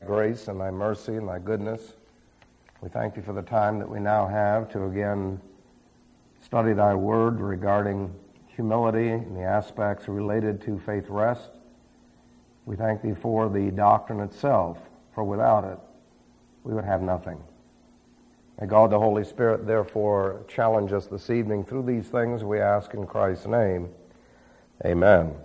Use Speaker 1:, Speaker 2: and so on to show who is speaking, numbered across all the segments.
Speaker 1: Grace and thy mercy and thy goodness. We thank you for the time that we now have to again study thy word regarding humility and the aspects related to faith rest. We thank thee for the doctrine itself, for without it we would have nothing. May God the Holy Spirit therefore challenge us this evening through these things we ask in Christ's name. Amen.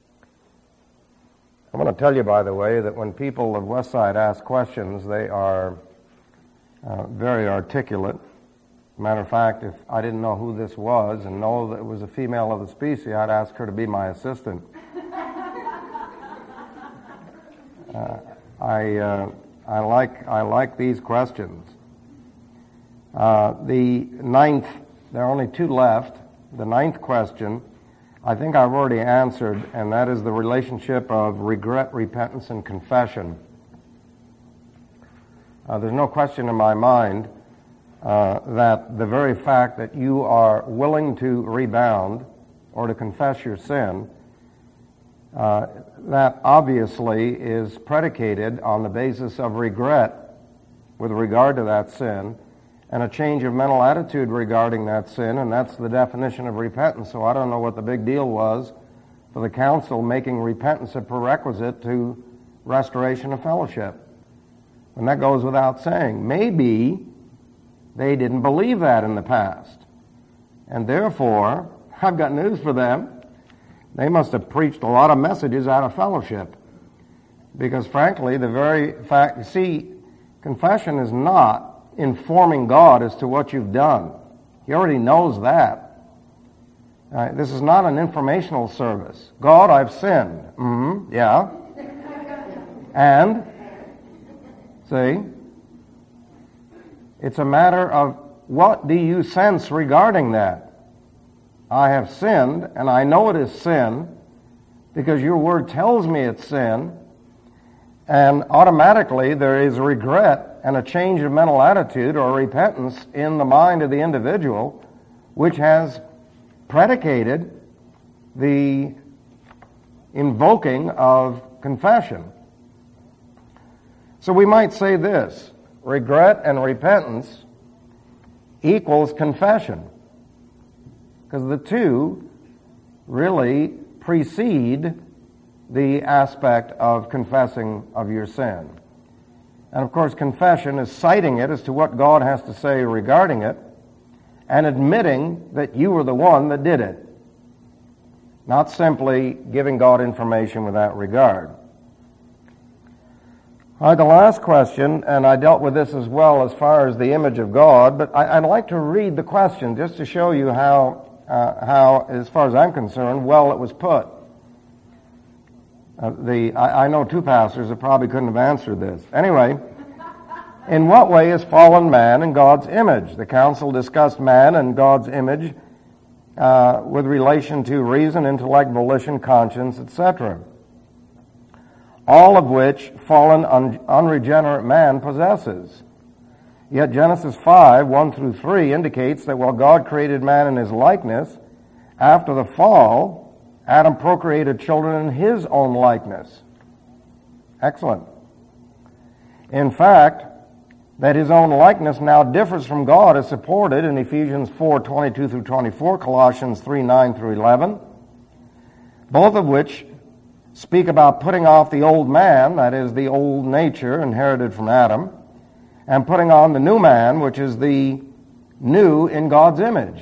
Speaker 1: I want to tell you, by the way, that when people of Westside ask questions, they are very articulate. Matter of fact, if I didn't know who this was and know that it was a female of the species, I'd ask her to be my assistant. I like these questions. The ninth, there are only two left. The ninth question, I think I've already answered, and that is the relationship of regret, repentance, and confession. There's no question in my mind that the very fact that you are willing to rebound or to confess your sin, that obviously is predicated on the basis of regret with regard to that sin, and a change of mental attitude regarding that sin, and that's the definition of repentance. So I don't know what the big deal was for the council making repentance a prerequisite to restoration of fellowship. And that goes without saying. Maybe they didn't believe that in the past. And therefore, I've got news for them. They must have preached a lot of messages out of fellowship. Because frankly, the very fact, you see, confession is not informing God as to what you've done. He already knows that. This is not an informational service. God, I've sinned. Yeah. And, see, it's a matter of what do you sense regarding that? I have sinned, and I know it is sin, because your word tells me it's sin, and automatically there is regret and a change of mental attitude or repentance in the mind of the individual, which has predicated the invoking of confession. So we might say this: regret and repentance equals confession, because the two really precede the aspect of confessing of your sin. And of course, confession is citing it as to what God has to say regarding it and admitting that you were the one that did it, not simply giving God information with that regard. All right, the last question, and I dealt with this as well as far as the image of God, but I'd like to read the question just to show you how, as far as I'm concerned, well it was put. I know two pastors that probably couldn't have answered this. Anyway, in what way is fallen man in God's image? The council discussed man and God's image with relation to reason, intellect, volition, conscience, etc., all of which fallen, unregenerate man possesses. Yet Genesis 5, 1 through 3 indicates that while God created man in his likeness, after the fall, Adam procreated children in his own likeness. Excellent. In fact, that his own likeness now differs from God is supported in Ephesians 4, 22 through 24, Colossians 3, 9 through 11, both of which speak about putting off the old man, that is the old nature inherited from Adam, and putting on the new man, which is the new in God's image.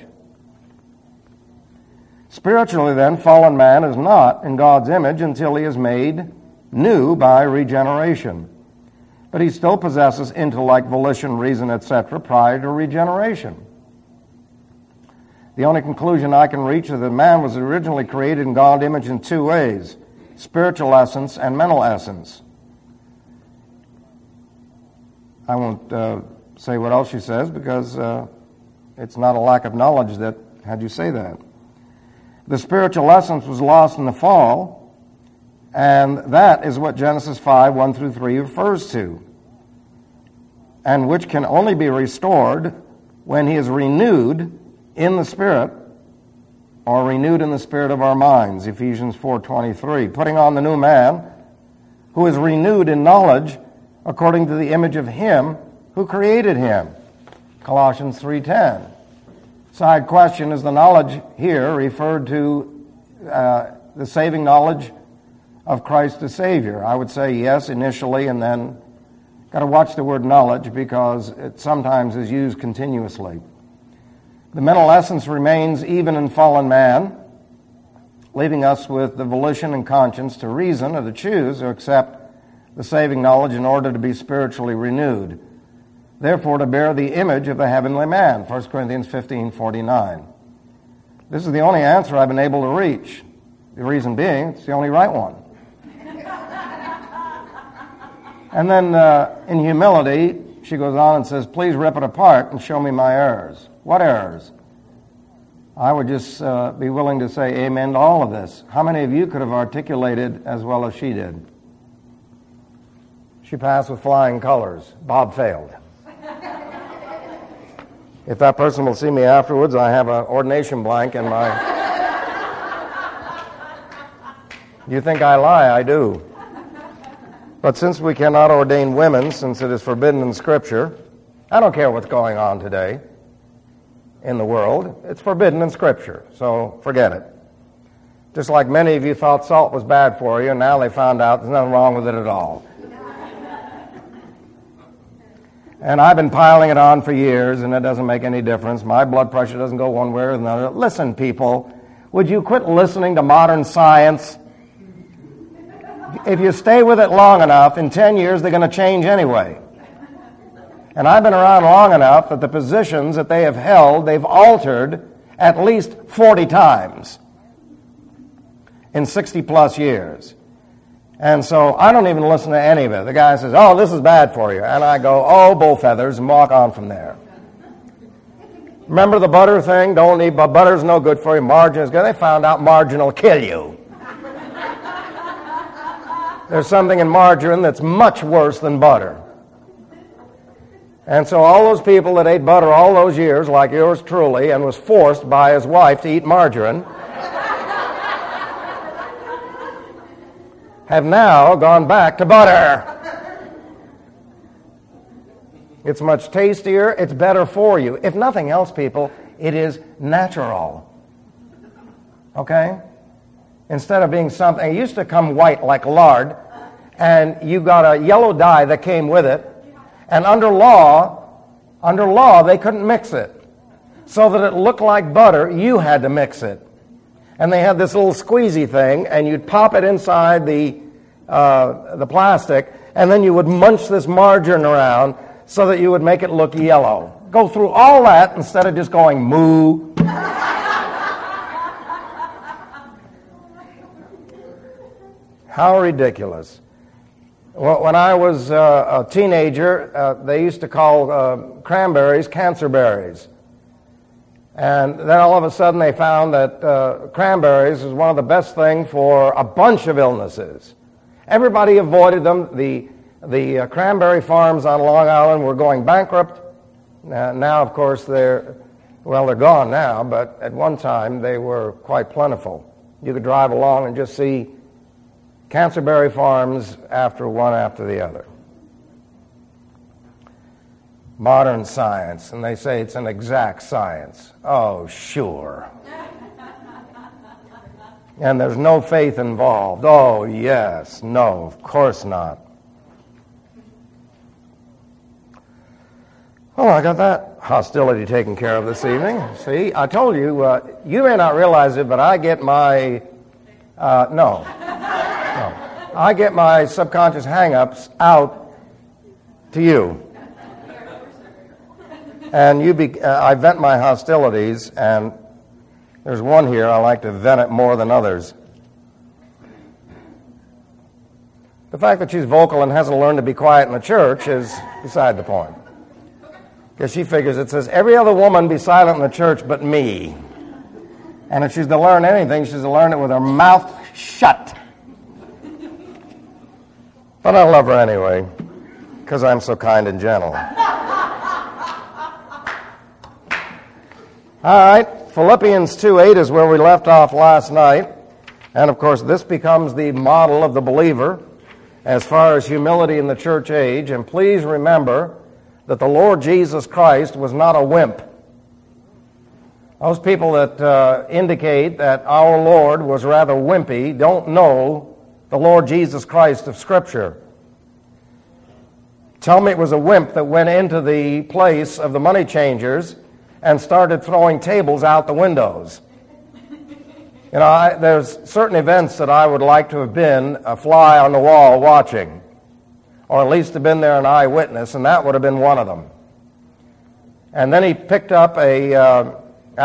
Speaker 1: Spiritually, then, fallen man is not in God's image until he is made new by regeneration. But he still possesses intellect, volition, reason, etc. prior to regeneration. The only conclusion I can reach is that man was originally created in God's image in two ways: spiritual essence and mental essence. I won't say what else she says because it's not a lack of knowledge that had you say that. The spiritual essence was lost in the fall, and that is what Genesis 5, 1 through 3 refers to, and which can only be restored when he is renewed in the Spirit, or renewed in the spirit of our minds, Ephesians 4:23, putting on the new man, who is renewed in knowledge according to the image of him who created him. Colossians 3:10. Side question, is the knowledge here referred to the saving knowledge of Christ the Savior? I would say yes initially, and then got to watch the word knowledge because it sometimes is used continuously. The mental essence remains even in fallen man, leaving us with the volition and conscience to reason or to choose or accept the saving knowledge in order to be spiritually renewed. Therefore, to bear the image of the heavenly man, 1 Corinthians 15:49. This is the only answer I've been able to reach. The reason being, it's the only right one. And then, in humility, she goes on and says, please rip it apart and show me my errors. What errors? I would just be willing to say amen to all of this. How many of you could have articulated as well as she did? She passed with flying colors. Bob failed. If that person will see me afterwards, I have an ordination blank in my... You think I lie? I do. But since we cannot ordain women, since it is forbidden in Scripture, I don't care what's going on today in the world. It's forbidden in Scripture, so forget it. Just like many of you thought salt was bad for you, and now they found out there's nothing wrong with it at all. And I've been piling it on for years, and it doesn't make any difference. My blood pressure doesn't go one way or another. Listen, people, would you quit listening to modern science? If you stay with it long enough, in 10 years, they're going to change anyway. And I've been around long enough that the positions that they have held, they've altered at least 40 times in 60-plus years. And so I don't even listen to any of it. The guy says, oh, this is bad for you. And I go, oh, bull feathers, and walk on from there. Remember the butter thing? Don't eat, but butter's no good for you. Margarine is good. They found out margarine will kill you. There's something in margarine that's much worse than butter. And so all those people that ate butter all those years, like yours truly, and was forced by his wife to eat margarine, have now gone back to butter. It's much tastier. It's better for you. If nothing else, people, it is natural. Okay? Instead of being something, it used to come white like lard, and you got a yellow dye that came with it, and under law, they couldn't mix it. So that it looked like butter, you had to mix it. And they had this little squeezy thing, and you'd pop it inside the plastic, and then you would munch this margarine around so that you would make it look yellow. Go through all that instead of just going moo. How ridiculous. Well, when I was a teenager, they used to call cranberries cancer berries. And then all of a sudden they found that cranberries is one of the best things for a bunch of illnesses. Everybody avoided them. The cranberry farms on Long Island were going bankrupt. Now, of course, they're gone now, but at one time they were quite plentiful. You could drive along and just see cancerberry farms one after the other. Modern science, and they say it's an exact science. Oh, sure. And there's no faith involved. Oh, yes. No, of course not. Oh, I got that hostility taken care of this evening. See, I told you, you may not realize it, but I get my, I get my subconscious hang-ups out to you. And I vent my hostilities, and there's one here I like to vent it more than others. The fact that she's vocal and hasn't learned to be quiet in the church is beside the point. Because she figures it says, every other woman be silent in the church but me. And if she's to learn anything, she's to learn it with her mouth shut. But I love her anyway, because I'm so kind and gentle. All right, Philippians 2:8 is where we left off last night. And, of course, this becomes the model of the believer. as far as humility in the church age. And please remember that the Lord Jesus Christ was not a wimp. Those people that indicate that our Lord was rather wimpy don't know the Lord Jesus Christ of Scripture. Tell me it was a wimp that went into the place of the money changers and started throwing tables out the windows. You know, there's certain events that I would like to have been a fly on the wall watching, or at least have been there an eyewitness, and that would have been one of them. And then he picked up a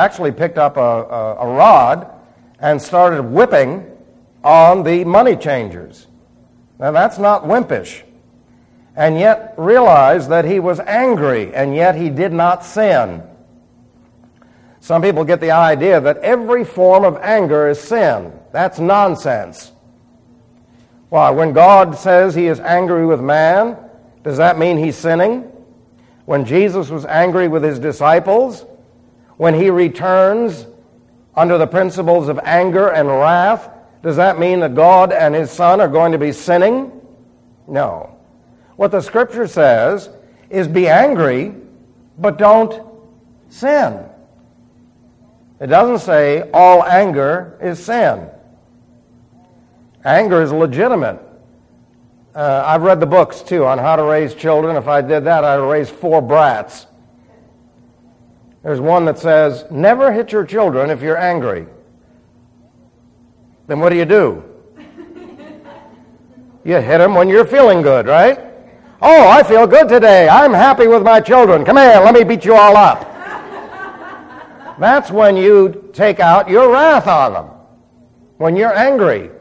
Speaker 1: rod and started whipping on the money changers. Now that's not wimpish. And yet realized that he was angry, and yet he did not sin. Some people get the idea that every form of anger is sin. That's nonsense. Why, when God says he is angry with man, does that mean he's sinning? When Jesus was angry with his disciples, when he returns under the principles of anger and wrath, does that mean that God and his Son are going to be sinning? No. What the Scripture says is be angry, but don't sin. It doesn't say all anger is sin. Anger is legitimate. I've read the books, too, on how to raise children. If I did that, I'd raise 4 brats. There's one that says, never hit your children if you're angry. Then what do? You hit them when you're feeling good, right? Oh, I feel good today. I'm happy with my children. Come here, let me beat you all up. That's when you take out your wrath on them, when you're angry.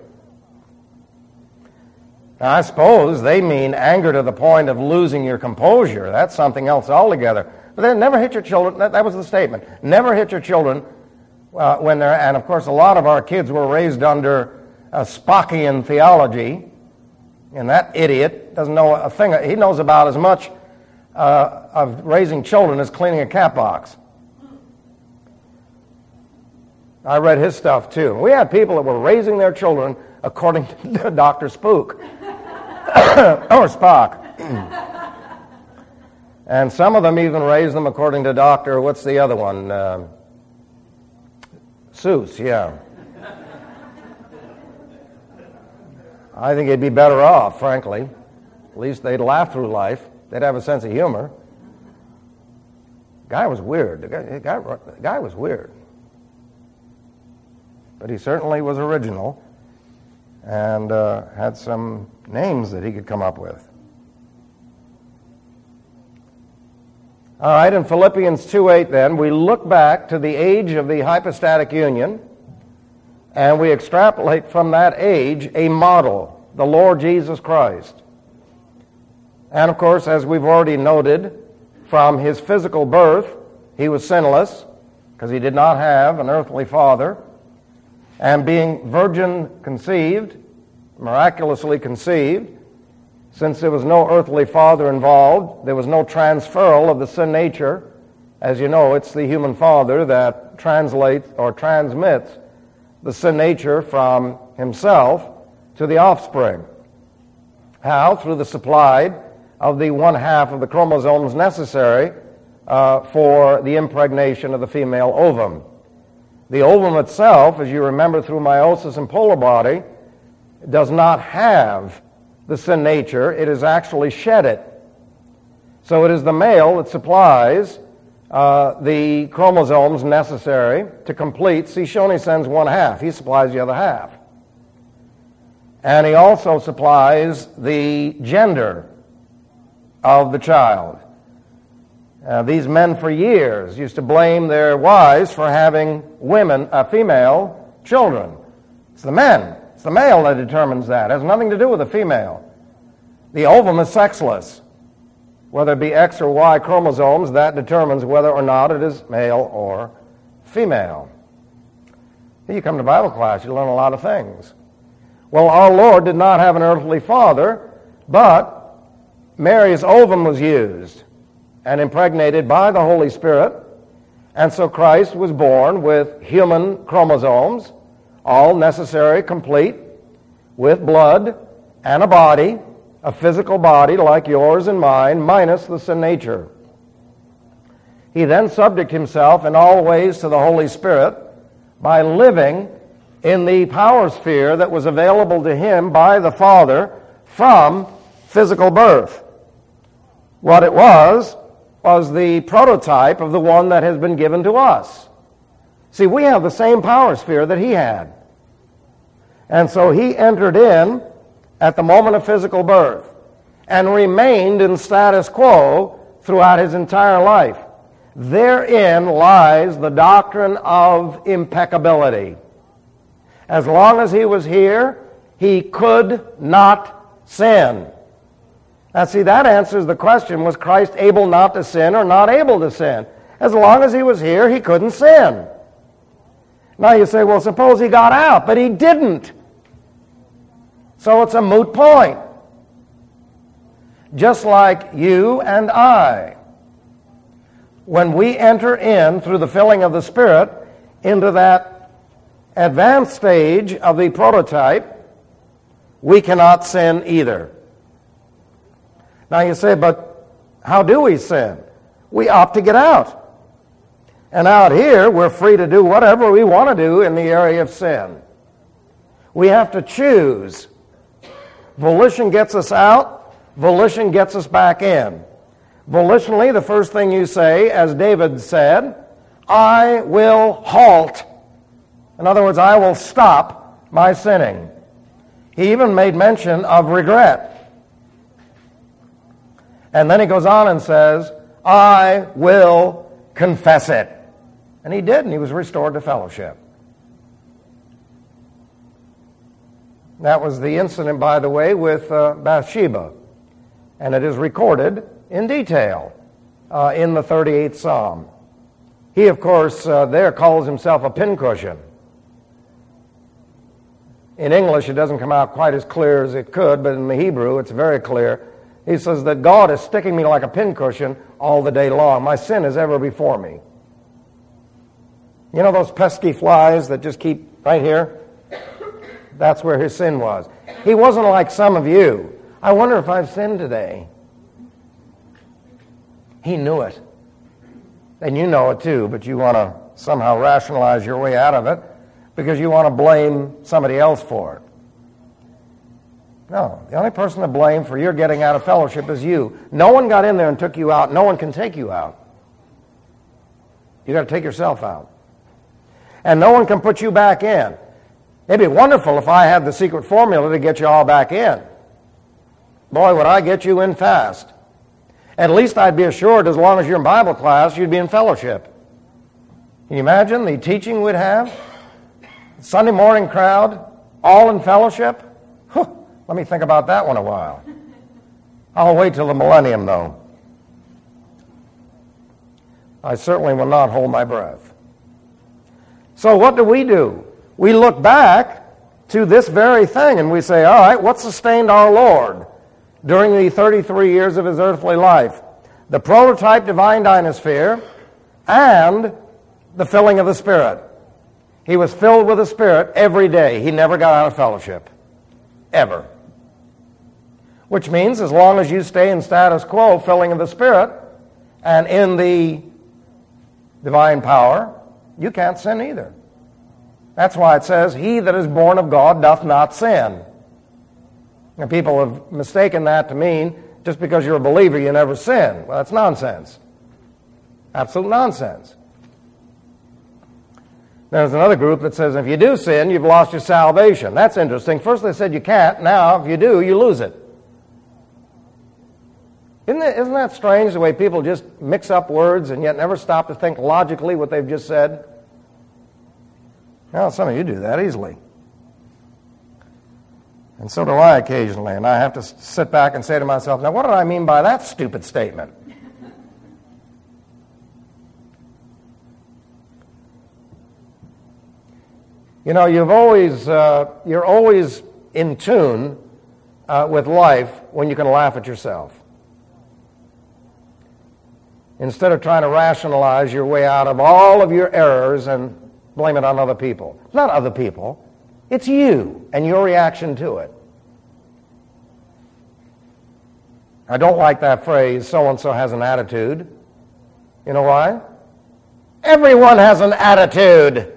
Speaker 1: Now, I suppose they mean anger to the point of losing your composure. That's something else altogether. But then never hit your children. That was the statement. Never hit your children when they're... And, of course, a lot of our kids were raised under Spockian theology. And that idiot doesn't know a thing. He knows about as much of raising children as cleaning a cat box. I read his stuff, too. We had people that were raising their children according to Dr. Spook. Or Spock. And some of them even raised them according to Dr. What's the other one? Seuss, yeah. I think he'd be better off, frankly. At least they'd laugh through life. They'd have a sense of humor. Guy was weird. The guy was weird. But he certainly was original and had some names that he could come up with. All right, in Philippians 2:8 then, we look back to the age of the hypostatic union, and we extrapolate from that age a model, the Lord Jesus Christ. And of course, as we've already noted, from his physical birth, he was sinless, because he did not have an earthly father. And being virgin conceived, miraculously conceived, since there was no earthly father involved, there was no transferal of the sin nature. As you know, it's the human father that translates or transmits the sin nature from himself to the offspring. How? Through the supply of the 1/2 of the chromosomes necessary for the impregnation of the female ovum. The ovum itself, as you remember through meiosis and polar body, does not have the sin nature. It is actually shed it. So it is the male that supplies the chromosomes necessary to complete. See, she only sends 1/2. He supplies the other half. And he also supplies the gender of the child. These men for years used to blame their wives for having female children. It's the men. It's the male that determines that. It has nothing to do with the female. The ovum is sexless. Whether it be X or Y chromosomes, that determines whether or not it is male or female. Here you come to Bible class, you learn a lot of things. Well, our Lord did not have an earthly father, but Mary's ovum was used and impregnated by the Holy Spirit, and so Christ was born with human chromosomes, all necessary, complete, with blood and a body, a physical body like yours and mine, minus the sin nature. He then subjected himself in all ways to the Holy Spirit by living in the power sphere that was available to him by the Father from physical birth. What it was the prototype of the one that has been given to us. See, we have the same power sphere that he had. And so he entered in at the moment of physical birth and remained in status quo throughout his entire life. Therein lies the doctrine of impeccability. As long as he was here, he could not sin. Now see, that answers the question, was Christ able not to sin or not able to sin? As long as he was here, he couldn't sin. Now you say, well, suppose he got out, but he didn't. So it's a moot point. Just like you and I, when we enter in through the filling of the Spirit into that advanced stage of the prototype, we cannot sin either. Now you say, but how do we sin? We opt to get out. And out here, we're free to do whatever we want to do in the area of sin. We have to choose. Volition gets us out. Volition gets us back in. Volitionally, the first thing you say, as David said, I will halt. In other words, I will stop my sinning. He even made mention of regret. And then he goes on and says, I will confess it. And he did, and he was restored to fellowship. That was the incident, by the way, with Bathsheba. And it is recorded in detail in the 38th Psalm. He, of course, there calls himself a pincushion. In English, it doesn't come out quite as clear as it could, but in the Hebrew, it's very clear. He says that God is sticking me like a pincushion all the day long. My sin is ever before me. You know those pesky flies that just keep right here? That's where his sin was. He wasn't like some of you. I wonder if I've sinned today. He knew it. And you know it too, but you want to somehow rationalize your way out of it because you want to blame somebody else for it. No, the only person to blame for your getting out of fellowship is you. No one got in there and took you out. No one can take you out. You got to take yourself out. And no one can put you back in. It'd be wonderful if I had the secret formula to get you all back in. Boy, would I get you in fast. At least I'd be assured as long as you're in Bible class, you'd be in fellowship. Can you imagine the teaching we'd have? Sunday morning crowd, all in fellowship? Let me think about that one a while. I'll wait till the millennium, though. I certainly will not hold my breath. So what do? We look back to this very thing and we say, all right, what sustained our Lord during the 33 years of his earthly life? The prototype divine dynasphere and the filling of the Spirit. He was filled with the Spirit every day. He never got out of fellowship. Ever. Which means as long as you stay in status quo, filling of the Spirit, and in the divine power, you can't sin either. That's why it says, he that is born of God doth not sin. And people have mistaken that to mean just because you're a believer you never sin. Well, that's nonsense. Absolute nonsense. There's another group that says if you do sin, you've lost your salvation. That's interesting. First they said you can't. Now, if you do, you lose it. Isn't that strange, the way people just mix up words and yet never stop to think logically what they've just said? Well, some of you do that easily. And so do I occasionally. And I have to sit back and say to myself, now what did I mean by that stupid statement? You know, you're always in tune with life when you can laugh at yourself. Instead of trying to rationalize your way out of all of your errors and blame it on other people. It's not other people. It's you and your reaction to it. I don't like that phrase, so-and-so has an attitude. You know why? Everyone has an attitude.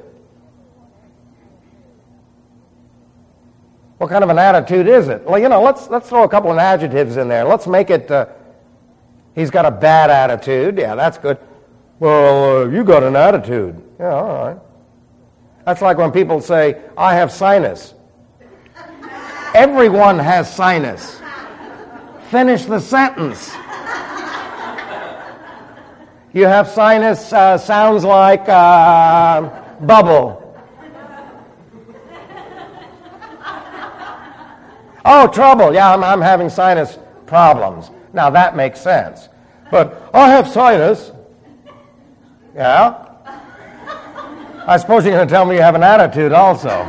Speaker 1: What kind of an attitude is it? Well, let's throw a couple of adjectives in there. Let's make it, he's got a bad attitude. Yeah, that's good. Well, you got an attitude. Yeah, all right. That's like when people say, I have sinus. Everyone has sinus. Finish the sentence. You have sinus, sounds like bubble. Oh, trouble. Yeah, I'm having sinus problems. Now, that makes sense. But I have sinus. Yeah? I suppose you're going to tell me you have an attitude also.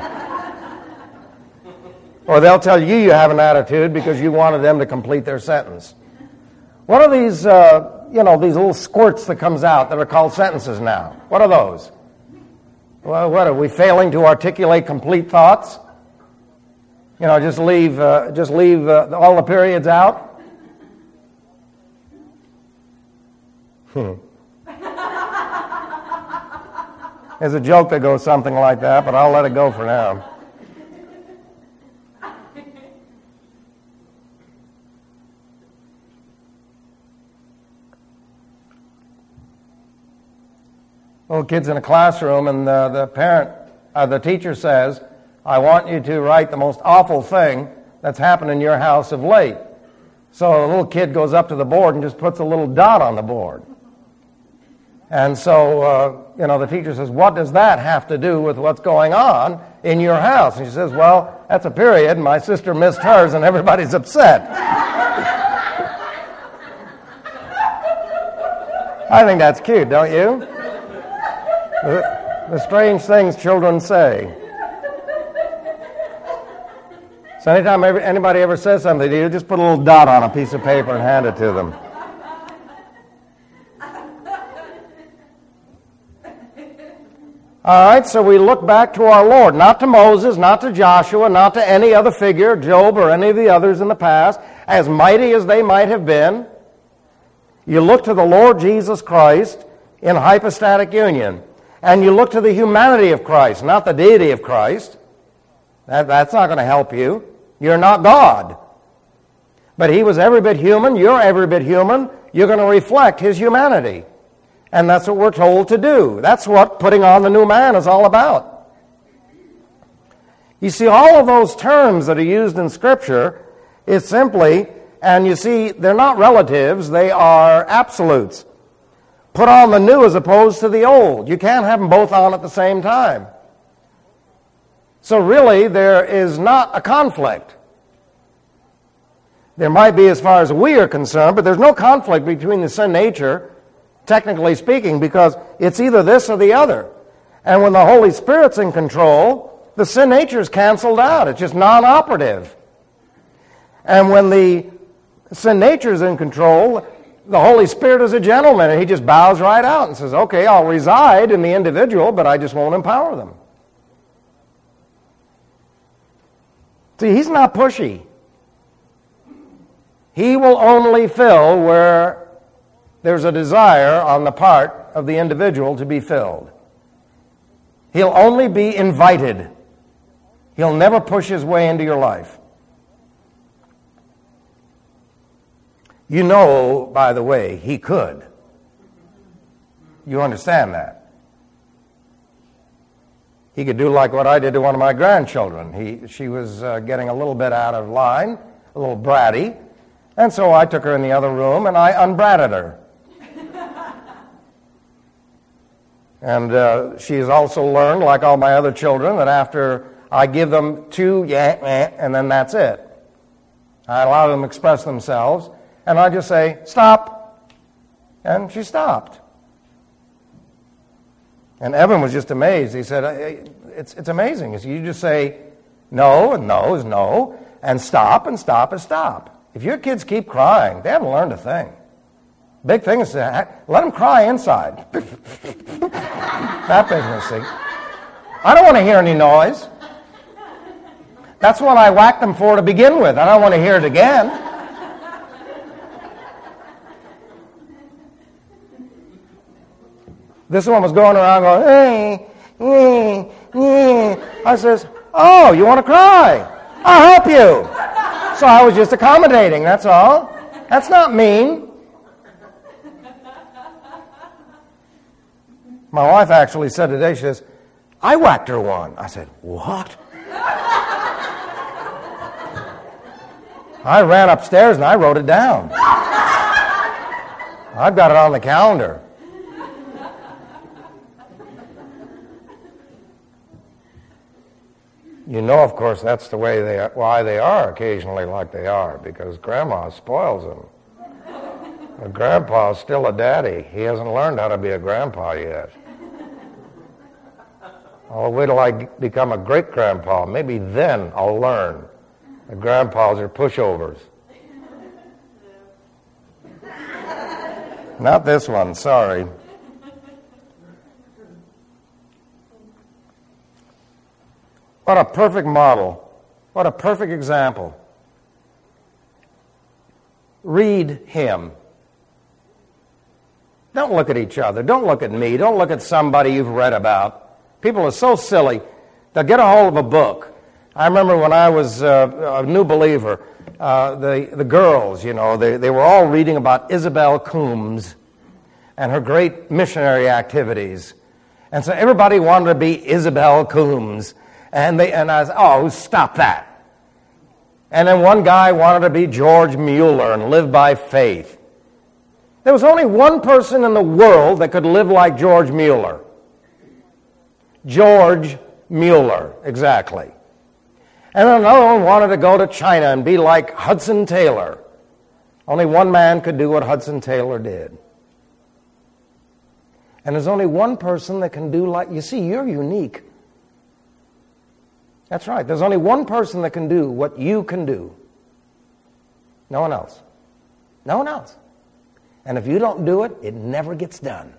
Speaker 1: Or they'll tell you you have an attitude because you wanted them to complete their sentence. What are these, these little squirts that comes out that are called sentences now? What are those? Well, what, are we failing to articulate complete thoughts? Just leave all the periods out? There's a joke that goes something like that, but I'll let it go for now. Little kids in a classroom, and the teacher says, I want you to write the most awful thing that's happened in your house of late. So the little kid goes up to the board and just puts a little dot on the board. And so, the teacher says, what does that have to do with what's going on in your house? And she says, well, that's a period. My sister missed hers and everybody's upset. I think that's cute, don't you? The strange things children say. So anytime anybody ever says something to you, just put a little dot on a piece of paper and hand it to them. All right, so we look back to our Lord, not to Moses, not to Joshua, not to any other figure, Job or any of the others in the past, as mighty as they might have been. You look to the Lord Jesus Christ in hypostatic union. And you look to the humanity of Christ, not the deity of Christ. That's not going to help you. You're not God. But he was every bit human. You're every bit human. You're going to reflect his humanity. And that's what we're told to do. That's what putting on the new man is all about. You see, all of those terms that are used in Scripture is simply, and you see, they're not relatives, they are absolutes. Put on the new as opposed to the old. You can't have them both on at the same time. So really, there is not a conflict. There might be as far as we are concerned, but there's no conflict between the sin nature, technically speaking, because it's either this or the other. And when the Holy Spirit's in control, the sin nature is canceled out. It's just non-operative. And when the sin nature is in control, the Holy Spirit is a gentleman, and he just bows right out and says, okay, I'll reside in the individual, but I just won't empower them. See, he's not pushy. He will only fill where there's a desire on the part of the individual to be filled. He'll only be invited. He'll never push his way into your life. You know, by the way, he could. You understand that? He could do like what I did to one of my grandchildren. She was getting a little bit out of line, a little bratty, and so I took her in the other room and I unbratted her. And she has also learned, like all my other children, that after I give them two, and then that's it. I allow them to express themselves, and I just say, stop. And she stopped. And Evan was just amazed. He said, it's amazing. You just say, no, and no is no, and stop is stop. If your kids keep crying, they haven't learned a thing. Big thing is to let them cry inside. That business, see. I don't want to hear any noise. That's what I whacked them for to begin with. I don't want to hear it again. This one was going around going, I says, oh, you want to cry? I'll help you. So I was just accommodating, that's all. That's not mean. My wife actually said today, she says, I whacked her one. I said, what? I ran upstairs and I wrote it down. I've got it on the calendar. You know, of course, that's the way why they are occasionally like they are, because Grandma spoils them. But Grandpa's still a daddy. He hasn't learned how to be a grandpa yet. Oh, wait till I become a great-grandpa. Maybe then I'll learn. The grandpas are pushovers. Not this one, sorry. What a perfect model. What a perfect example. Read him. Don't look at each other. Don't look at me. Don't look at somebody you've read about. People are so silly. They'll get a hold of a book. I remember when I was a new believer, the girls, you know, they were all reading about Isabel Coombs and her great missionary activities. And so everybody wanted to be Isabel Coombs. And I said, oh, stop that. And then one guy wanted to be George Mueller and live by faith. There was only one person in the world that could live like George Mueller. George Mueller, exactly. And another one wanted to go to China and be like Hudson Taylor. Only one man could do what Hudson Taylor did. And there's only one person that can do like, you see, you're unique. That's right. There's only one person that can do what you can do. No one else. No one else. And if you don't do it, it never gets done.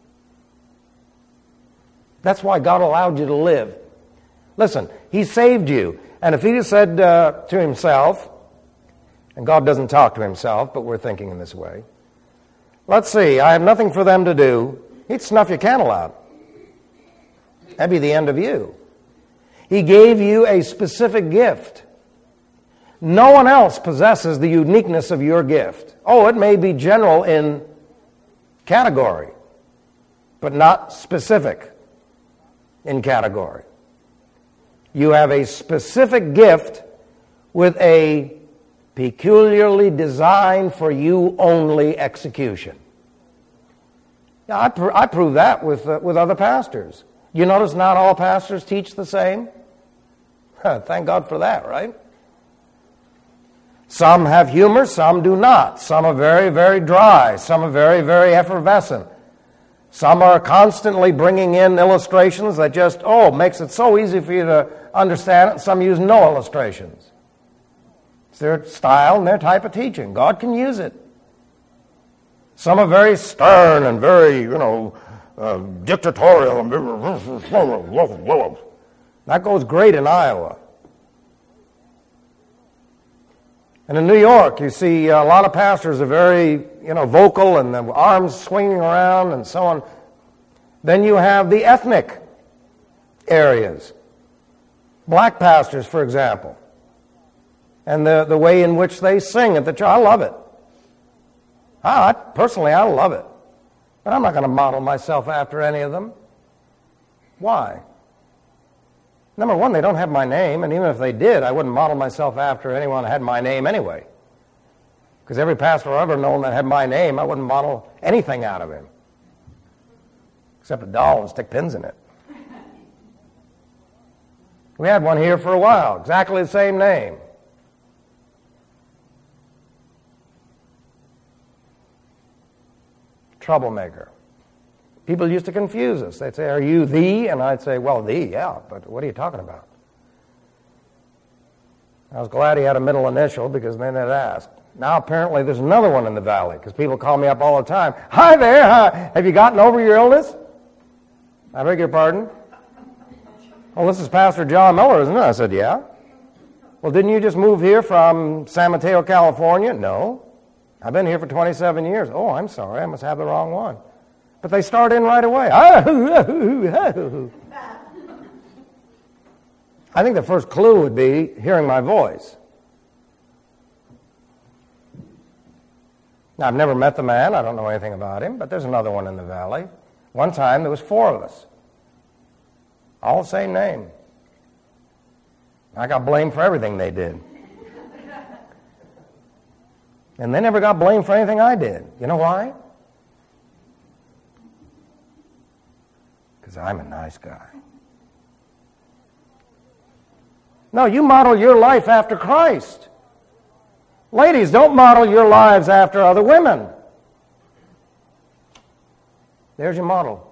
Speaker 1: That's why God allowed you to live. Listen, He saved you. And if He just said to Himself, and God doesn't talk to Himself, but we're thinking in this way, let's see, I have nothing for them to do, He'd snuff your candle out. That'd be the end of you. He gave you a specific gift. No one else possesses the uniqueness of your gift. Oh, it may be general in category, but not specific in category. You have a specific gift with a peculiarly designed for you only execution. Yeah, I prove that with other pastors. You notice not all pastors teach the same? Thank God for that, right? Some have humor, some do not. Some are very, very dry. Some are very, very effervescent. Some are constantly bringing in illustrations that just, makes it so easy for you to understand it. Some use no illustrations. It's their style and their type of teaching. God can use it. Some are very stern and very, dictatorial. That goes great in Iowa. And in New York, you see a lot of pastors are very, vocal and the arms swinging around and so on. Then you have the ethnic areas. Black pastors, for example. And the way in which they sing at the church. I love it. Personally, I love it. But I'm not going to model myself after any of them. Why? Number one, they don't have my name, and even if they did, I wouldn't model myself after anyone that had my name anyway. Because every pastor I've ever known that had my name, I wouldn't model anything out of him. Except a doll and stick pins in it. We had one here for a while, exactly the same name. Troublemaker. People used to confuse us. They'd say, are you the? And I'd say, well, the, yeah, but what are you talking about? I was glad he had a middle initial because then they'd ask. Now apparently there's another one in the valley because people call me up all the time. Hi there, have you gotten over your illness? I beg your pardon? Well, this is Pastor John Miller, isn't it? I said, yeah. Well, didn't you just move here from San Mateo, California? No. I've been here for 27 years. Oh, I'm sorry, I must have the wrong one. But they start in right away. I think the first clue would be hearing my voice. Now, I've never met the man. I don't know anything about him, but there's another one in the valley. One time, there was 4 of us. All the same name. I got blamed for everything they did. And they never got blamed for anything I did. You know why? Because I'm a nice guy. No, you model your life after Christ. Ladies, don't model your lives after other women. There's your model.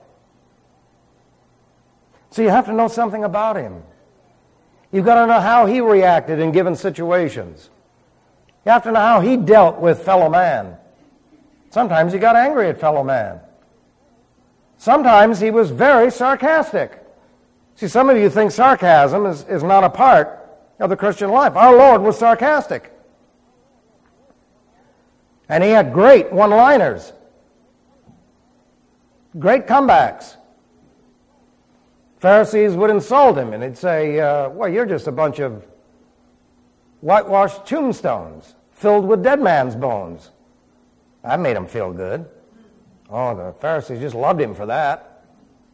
Speaker 1: So you have to know something about him. You've got to know how he reacted in given situations. You have to know how he dealt with fellow man. Sometimes he got angry at fellow man. Sometimes he was very sarcastic. See, some of you think sarcasm is not a part of the Christian life. Our Lord was sarcastic. And he had great one-liners. Great comebacks. Pharisees would insult him, and he'd say, well, you're just a bunch of whitewashed tombstones filled with dead man's bones. That made him feel good. Oh, the Pharisees just loved him for that.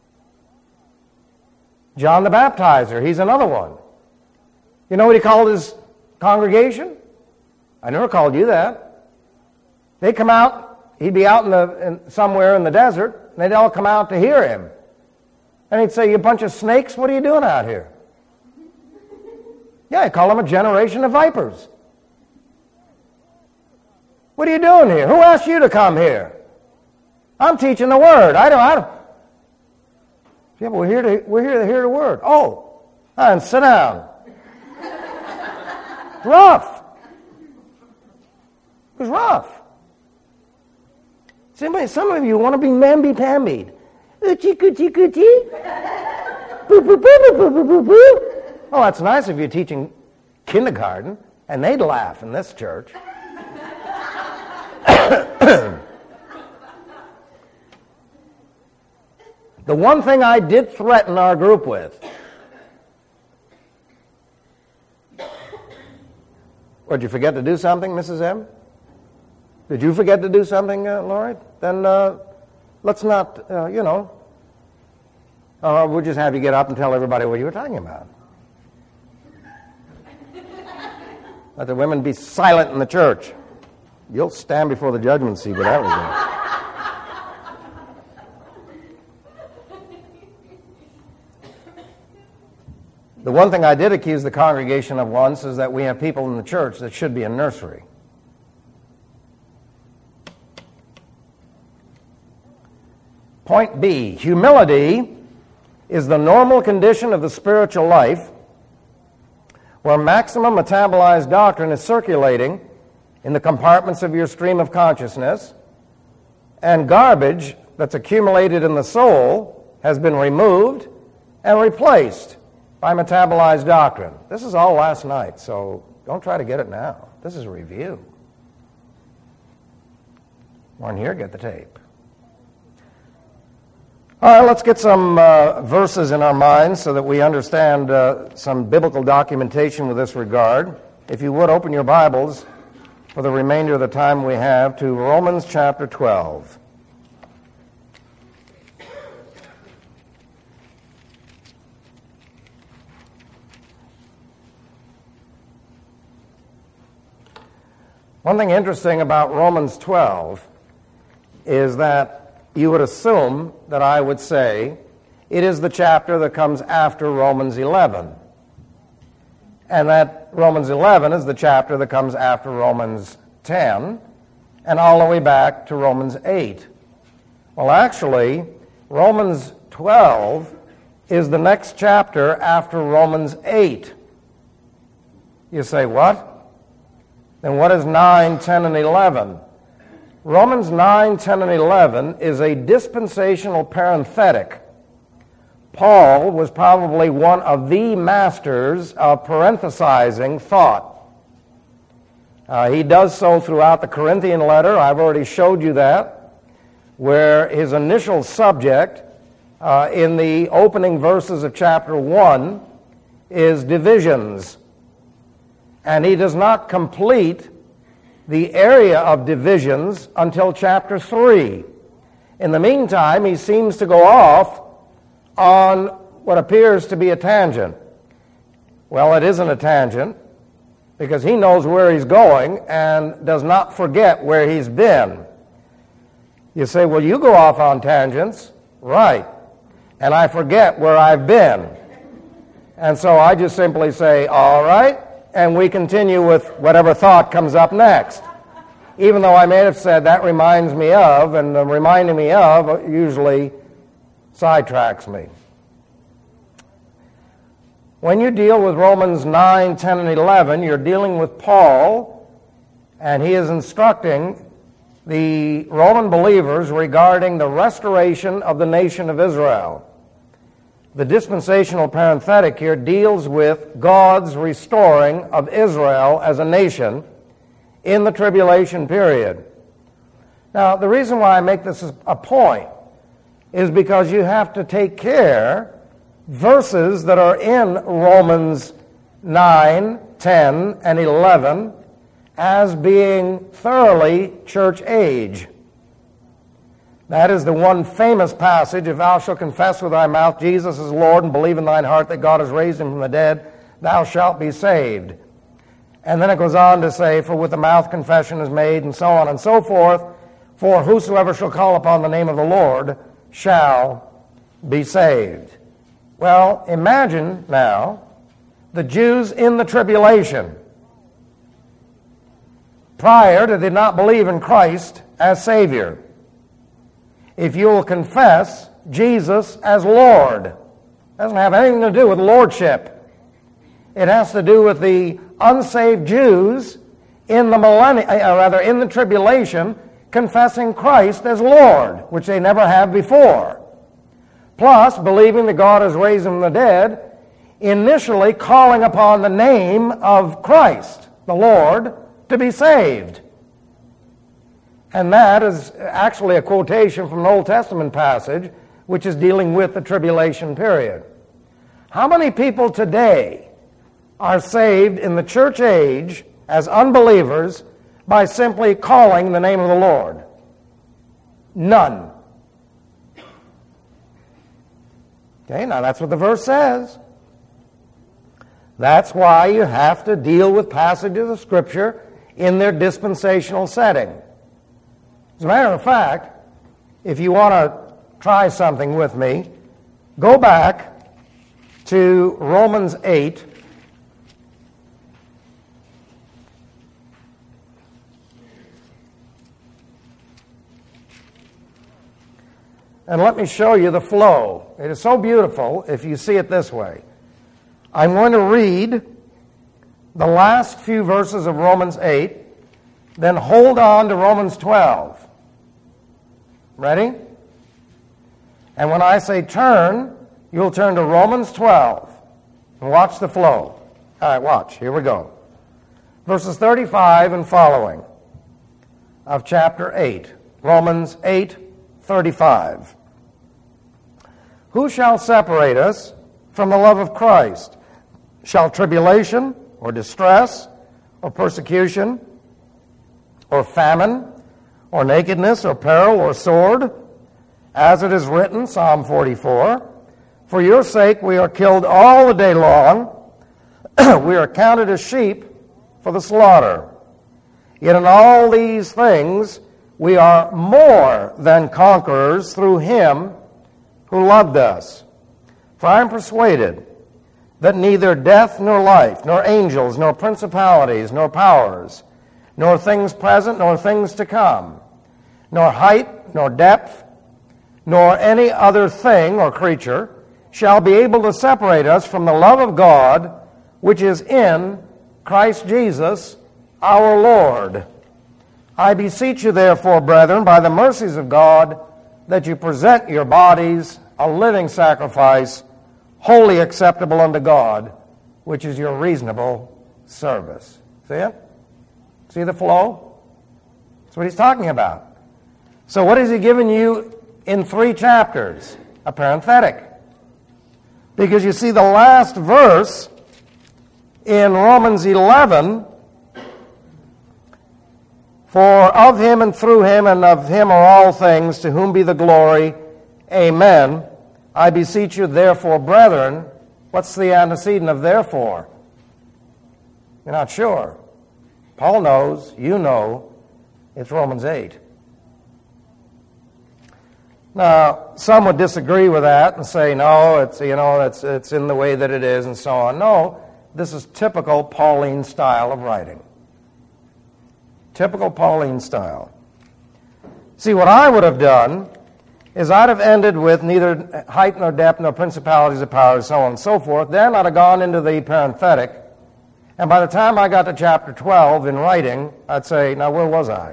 Speaker 1: John the Baptizer, he's another one. You know what he called his congregation? I never called you that. They'd come out, he'd be out somewhere in the desert, and they'd all come out to hear him. And he'd say, you bunch of snakes, what are you doing out here? Yeah, he called them a generation of vipers. What are you doing here? Who asked you to come here? I'm teaching the Word. I don't. Yeah, but we're here to hear the Word. Oh, and sit down. It's rough. It was rough. Some of you want to be mamby-pambied. Oochie, coochie, coochie. Boo, boo, boo, boo, boo, boo, boo, boo. Oh, that's nice if you're teaching kindergarten, and they'd laugh in this church. The one thing I did threaten our group with. Or did you forget to do something, Mrs. M? Did you forget to do something, Laurie? Then let's not, we'll just have you get up and tell everybody what you were talking about. Let the women be silent in the church. You'll stand before the judgment seat with everything. The one thing I did accuse the congregation of once is that we have people in the church that should be in nursery. Point B, humility is the normal condition of the spiritual life where maximum metabolized doctrine is circulating in the compartments of your stream of consciousness, and garbage that's accumulated in the soul has been removed and replaced by metabolized doctrine. This is all last night, so don't try to get it now. This is a review. One here, get the tape. All right, let's get some verses in our minds so that we understand some biblical documentation with this regard. If you would, open your Bibles for the remainder of the time we have to Romans chapter 12. One thing interesting about Romans 12 is that you would assume that I would say it is the chapter that comes after Romans 11. And that Romans 11 is the chapter that comes after Romans 10 and all the way back to Romans 8. Well, actually, Romans 12 is the next chapter after Romans 8. You say, what? Then what is 9, 10, and 11? Romans 9, 10, and 11 is a dispensational parenthetic. Paul was probably one of the masters of parenthesizing thought. He does so throughout the Corinthian letter. I've already showed you that. where his initial subject in the opening verses of chapter 1 is divisions. And he does not complete the area of divisions until chapter 3. In the meantime, he seems to go off on what appears to be a tangent. Well, it isn't a tangent, because he knows where he's going and does not forget where he's been. You say, well, you go off on tangents. Right. And I forget where I've been. And so I just simply say, all right, and we continue with whatever thought comes up next. Even though I may have said that reminds me of, and the reminding me of usually sidetracks me. When you deal with Romans 9, 10, and 11, you're dealing with Paul, and he is instructing the Roman believers regarding the restoration of the nation of Israel. The dispensational parenthetic here deals with God's restoring of Israel as a nation in the tribulation period. Now, the reason why I make this a point is because you have to take care verses that are in Romans 9, 10, and 11 as being thoroughly church age. That is the one famous passage, if thou shalt confess with thy mouth Jesus is Lord and believe in thine heart that God has raised him from the dead, thou shalt be saved. And then it goes on to say, for with the mouth confession is made, and so on and so forth, for whosoever shall call upon the name of the Lord shall be saved. Well, imagine now the Jews in the tribulation. Prior, they did not believe in Christ as Savior. If you will confess Jesus as Lord, it doesn't have anything to do with lordship. It has to do with the unsaved Jews in the in the tribulation, confessing Christ as Lord, which they never have before. Plus, believing that God has raised him from the dead, initially calling upon the name of Christ, the Lord, to be saved. And that is actually a quotation from an Old Testament passage which is dealing with the tribulation period. How many people today are saved in the church age as unbelievers by simply calling the name of the Lord? None. Okay, now that's what the verse says. That's why you have to deal with passages of Scripture in their dispensational setting. As a matter of fact, if you want to try something with me, go back to Romans 8. And let me show you the flow. It is so beautiful if you see it this way. I'm going to read the last few verses of Romans 8, then hold on to Romans 12. Ready? And when I say turn, you'll turn to Romans 12 and watch the flow. All right, watch. Here we go. Verses 35 and following of chapter 8. Romans 8:35. Who shall separate us from the love of Christ? Shall tribulation, or distress, or persecution, or famine, or nakedness, or peril, or sword? As it is written, Psalm 44, for your sake we are killed all the day long. We are counted as sheep for the slaughter. Yet in all these things we are more than conquerors through him who loved us. For I am persuaded that neither death nor life, nor angels, nor principalities, nor powers, nor things present, nor things to come, nor height, nor depth, nor any other thing or creature shall be able to separate us from the love of God which is in Christ Jesus our Lord. I beseech you therefore, brethren, by the mercies of God, that you present your bodies a living sacrifice, wholly acceptable unto God, which is your reasonable service. See it? See the flow? That's what he's talking about. So what has he given you in 3 chapters? A parenthetic. Because you see the last verse in Romans 11, for of him and through him and of him are all things, to whom be the glory. Amen. I beseech you therefore, brethren. What's the antecedent of therefore? You're not sure. Paul knows, you know, it's Romans 8. Now, some would disagree with that and say, no, it's in the way that it is and so on. No, this is typical Pauline style of writing. Typical Pauline style. See, what I would have done is I'd have ended with neither height nor depth nor principalities or powers, so on and so forth. Then I'd have gone into the parenthetic, and by the time I got to chapter 12 in writing, I'd say, now where was I?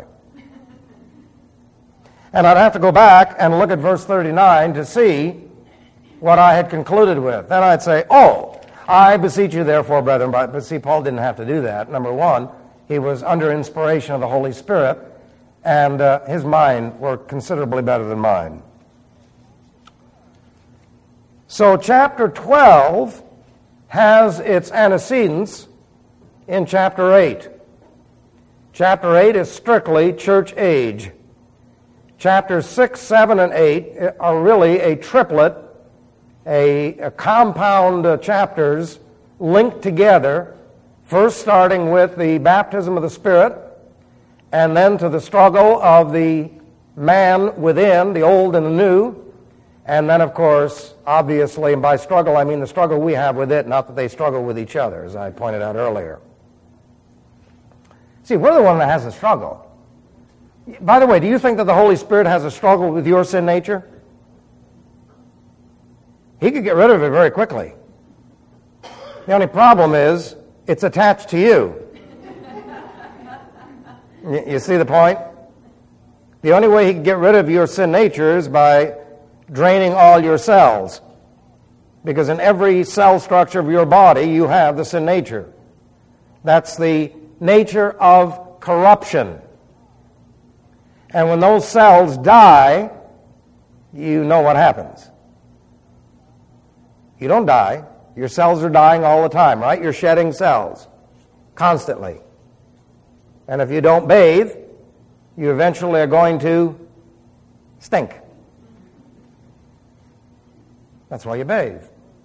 Speaker 1: And I'd have to go back and look at verse 39 to see what I had concluded with. Then I'd say, oh, I beseech you therefore, brethren. But see, Paul didn't have to do that. Number one, he was under inspiration of the Holy Spirit, and his mind were considerably better than mine. So chapter 12 has its antecedents in chapter 8. Chapter 8 is strictly church age. Chapters 6, 7, and 8 are really a triplet, a compound chapters linked together, first starting with the baptism of the Spirit, and then to the struggle of the man within, the old and the new, and then, of course, obviously, and by struggle I mean the struggle we have with it, not that they struggle with each other, as I pointed out earlier. See, we're the one that has a struggle. By the way, do you think that the Holy Spirit has a struggle with your sin nature? He could get rid of it very quickly. The only problem is it's attached to you. You see the point? The only way he can get rid of your sin nature is by draining all your cells. Because in every cell structure of your body, you have the sin nature. That's the nature of corruption. And when those cells die, you know what happens. You don't die. Your cells are dying all the time, right? You're shedding cells constantly. And if you don't bathe, you eventually are going to stink. That's why you bathe.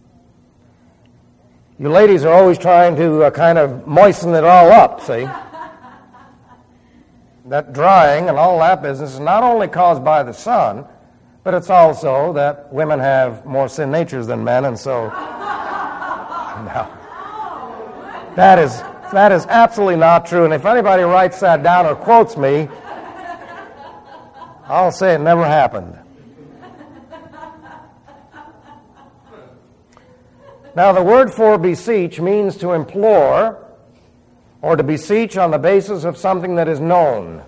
Speaker 1: You ladies are always trying to kind of moisten it all up, see? That drying and all that business is not only caused by the sun, but it's also that women have more sin natures than men, and so no. That is absolutely not true. And if anybody writes that down or quotes me, I'll say it never happened. Now, the word for beseech means to implore, or to beseech on the basis of something that is known.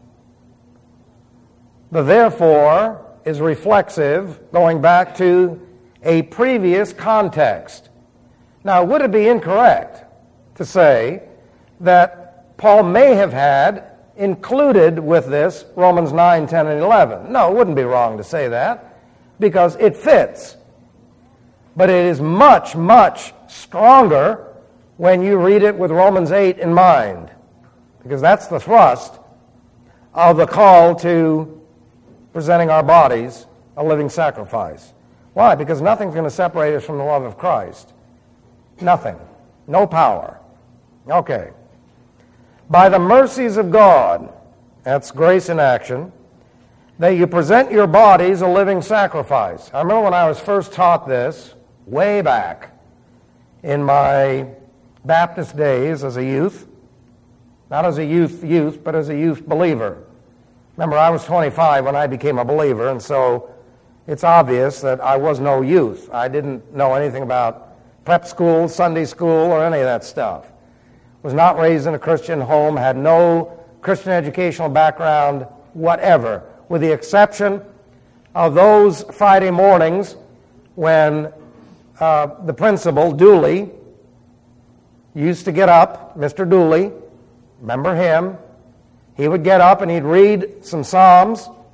Speaker 1: The therefore is reflexive, going back to a previous context. Now, would it be incorrect to say that Paul may have had included with this Romans 9, 10, and 11? No, it wouldn't be wrong to say that, because it fits. But it is much, much stronger when you read it with Romans 8 in mind, because that's the thrust of the call to presenting our bodies a living sacrifice. Why? Because nothing's going to separate us from the love of Christ. Nothing. No power. Okay. By the mercies of God, that's grace in action, that you present your bodies a living sacrifice. I remember when I was first taught this, way back in my Baptist days as a youth, not as a youth, but as a youth believer. Remember, I was 25 when I became a believer, and so it's obvious that I was no youth. I didn't know anything about prep school, Sunday school, or any of that stuff. Was not raised in a Christian home, had no Christian educational background, whatever, with the exception of those Friday mornings when the principal, Dooley, used to get up, Mr. Dooley, remember him? He would get up and he'd read some Psalms,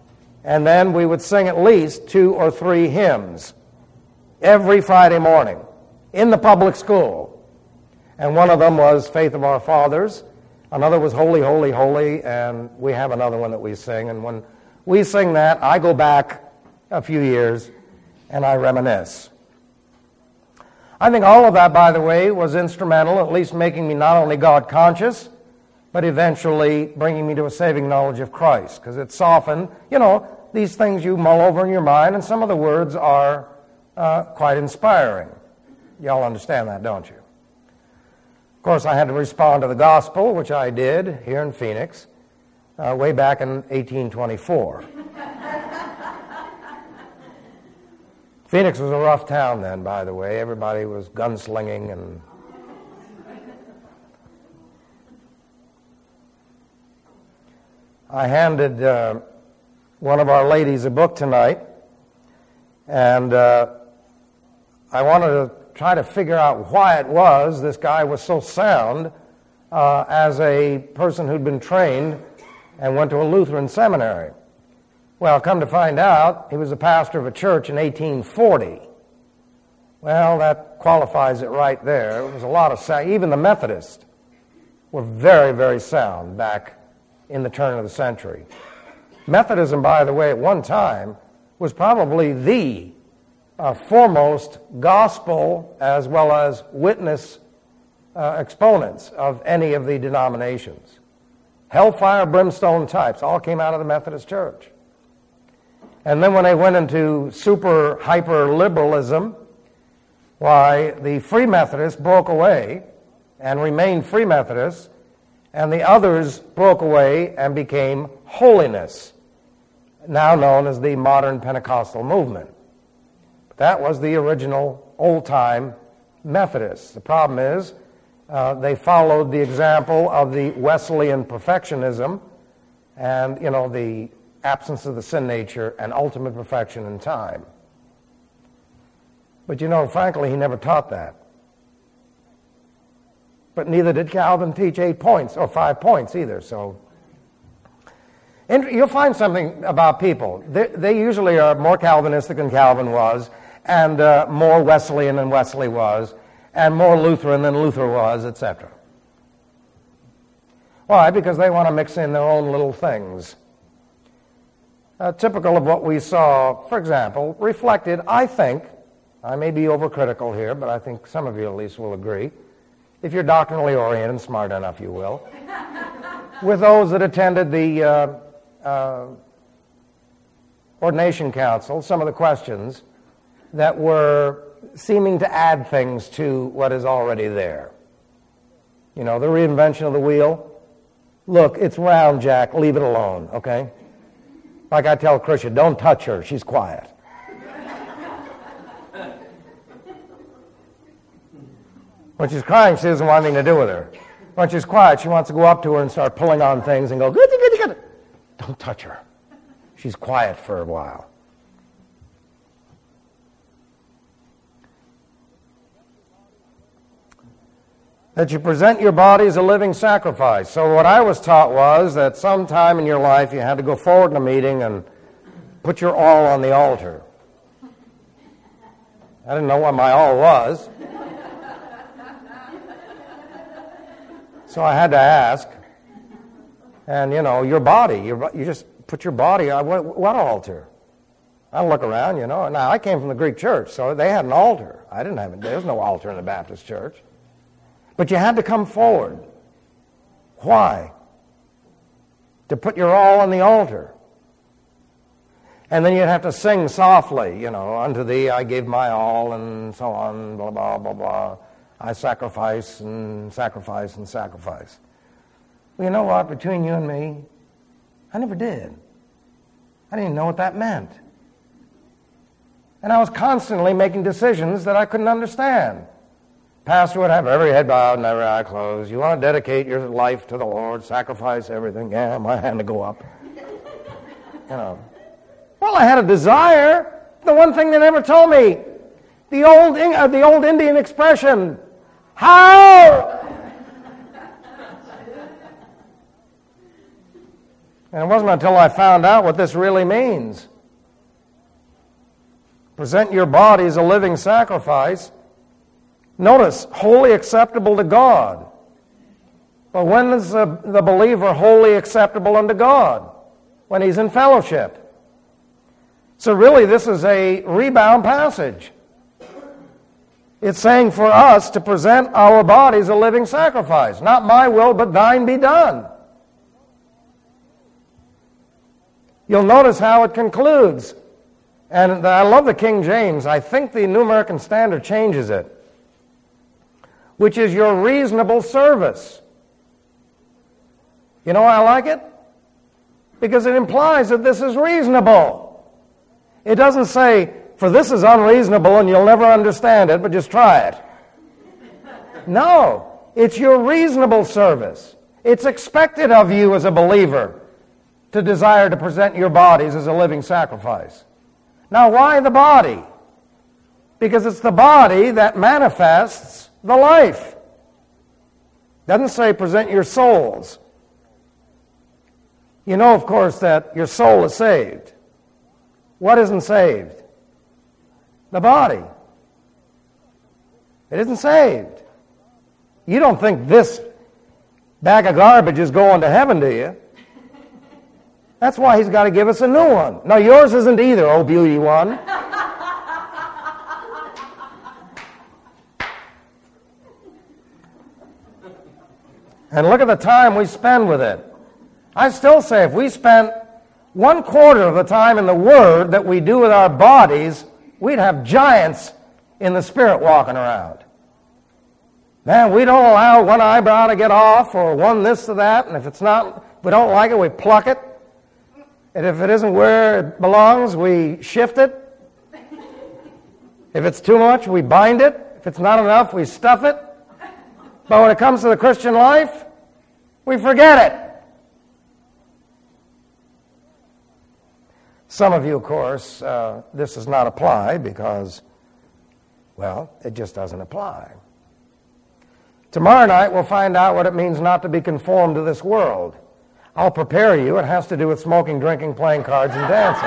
Speaker 1: And then we would sing at least 2 or 3 hymns every Friday morning in the public school. And one of them was Faith of Our Fathers. Another was Holy, Holy, Holy, and we have another one that we sing. And when we sing that, I go back a few years and I reminisce. I think all of that, by the way, was instrumental, at least making me not only God conscious, but eventually bringing me to a saving knowledge of Christ. Because it's often, these things you mull over in your mind, and some of the words are quite inspiring. Y'all understand that, don't you? Of course, I had to respond to the gospel, which I did here in Phoenix, way back in 1824. Phoenix was a rough town then, by the way. Everybody was gunslinging and... I handed one of our ladies a book tonight, and I wanted to try to figure out why it was this guy was so sound as a person who'd been trained and went to a Lutheran seminary. Well, come to find out, he was a pastor of a church in 1840. Well, that qualifies it right there. It was a lot of sound. Even the Methodists were very, very sound back in the turn of the century. Methodism, by the way, at one time was probably the foremost gospel as well as witness exponents of any of the denominations. Hellfire, brimstone types all came out of the Methodist Church. And then when they went into super hyper liberalism, why, the Free Methodists broke away and remained Free Methodists, and the others broke away and became Holiness, now known as the modern Pentecostal movement. But that was the original old-time Methodists. The problem is they followed the example of the Wesleyan perfectionism and, the absence of the sin nature and ultimate perfection in time. But frankly, he never taught that. But neither did Calvin teach 8 points or 5 points either. So you'll find something about people. They usually are more Calvinistic than Calvin was, and more Wesleyan than Wesley was, and more Lutheran than Luther was, etc. Why? Because they want to mix in their own little things. Typical of what we saw, for example, reflected, I think, I may be overcritical here, but I think some of you at least will agree, if you're doctrinally oriented and smart enough, you will, with those that attended the ordination council, some of the questions that were seeming to add things to what is already there. The reinvention of the wheel. Look, it's round, Jack. Leave it alone, okay? Like I tell Krisha, don't touch her. She's quiet. When she's crying, she doesn't want anything to do with her. When she's quiet, she wants to go up to her and start pulling on things and go, goody, goody, goody. Don't touch her. She's quiet for a while. That you present your body as a living sacrifice. So what I was taught was that sometime in your life you had to go forward in a meeting and put your all on the altar. I didn't know what my all was. So I had to ask. And, your body, you just put your body on what altar? I look around, Now, I came from the Greek church, so they had an altar. I didn't have it. There was no altar in the Baptist church. But you had to come forward. Why? To put your all on the altar. And then you'd have to sing softly, unto thee I gave my all, and so on, blah, blah, blah, blah. I sacrifice and sacrifice and sacrifice. Well, you know what? Between you and me, I never did. I didn't even know what that meant. And I was constantly making decisions that I couldn't understand. Pastor would have every head bowed and every eye closed. You want to dedicate your life to the Lord, sacrifice everything. Yeah, my hand to go up. Well, I had a desire. The one thing they never told me, the old Indian expression, how? And it wasn't until I found out what this really means. Present your body as a living sacrifice. Notice, wholly acceptable to God. But when is the believer wholly acceptable unto God? When he's in fellowship. So really, this is a rebound passage. It's saying for us to present our bodies a living sacrifice. Not my will, but thine be done. You'll notice how it concludes. And I love the King James. I think the New American Standard changes it. Which is your reasonable service. You know why I like it? Because it implies that this is reasonable. It doesn't say, for this is unreasonable and you'll never understand it, but just try it. No, it's your reasonable service. It's expected of you as a believer to desire to present your bodies as a living sacrifice. Now, why the body? Because it's the body that manifests the life. It doesn't say present your souls. You know, of course, that your soul is saved. What isn't saved? The body. It isn't saved. You don't think this bag of garbage is going to heaven, do you? That's why he's got to give us a new one. No, yours isn't either, oh beauty one. And look at the time we spend with it. I still say if we spent 1/4 of the time in the Word that we do with our bodies, we'd have giants in the Spirit walking around. Man, we don't allow one eyebrow to get off or one this or that, and if we don't like it, we pluck it. And if it isn't where it belongs, we shift it. If it's too much, we bind it. If it's not enough, we stuff it. But when it comes to the Christian life, we forget it. Some of you, of course, this does not apply because, well, it just doesn't apply. Tomorrow night, we'll find out what it means not to be conformed to this world. I'll prepare you. It has to do with smoking, drinking, playing cards, and dancing.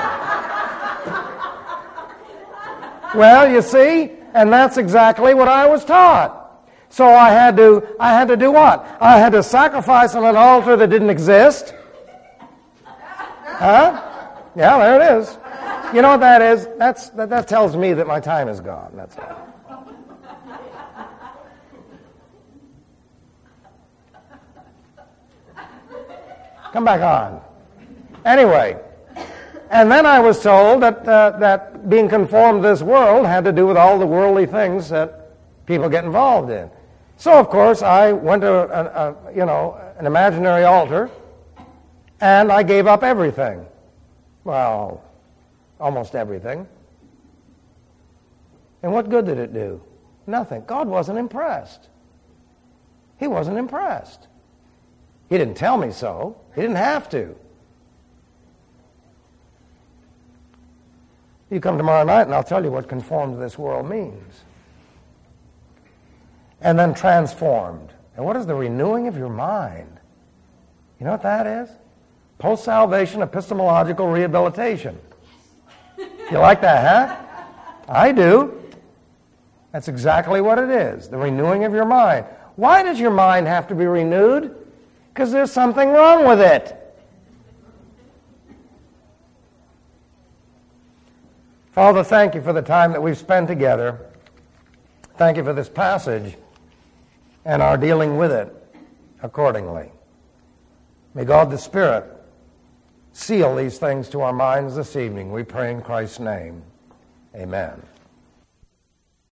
Speaker 1: Well, you see, and that's exactly what I was taught. So I had to do what? I had to sacrifice on an altar that didn't exist. Huh? Yeah, there it is. You know what that is? That tells me that my time is gone. That's all. Come back on. Anyway, and then I was told that being conformed to this world had to do with all the worldly things that people get involved in. So, of course, I went to an imaginary altar, and I gave up everything. Well, almost everything. And what good did it do? Nothing. God wasn't impressed. He wasn't impressed. He didn't tell me so. He didn't have to. You come tomorrow night and I'll tell you what conformed to this world means. And then transformed. And what is the renewing of your mind? You know what that is? Post-salvation epistemological rehabilitation. You like that, huh? I do. That's exactly what it is. The renewing of your mind. Why does your mind have to be renewed? Because there's something wrong with it. Father, thank you for the time that we've spent together. Thank you for this passage and our dealing with it accordingly. May God the Spirit seal these things to our minds this evening. We pray in Christ's name. Amen.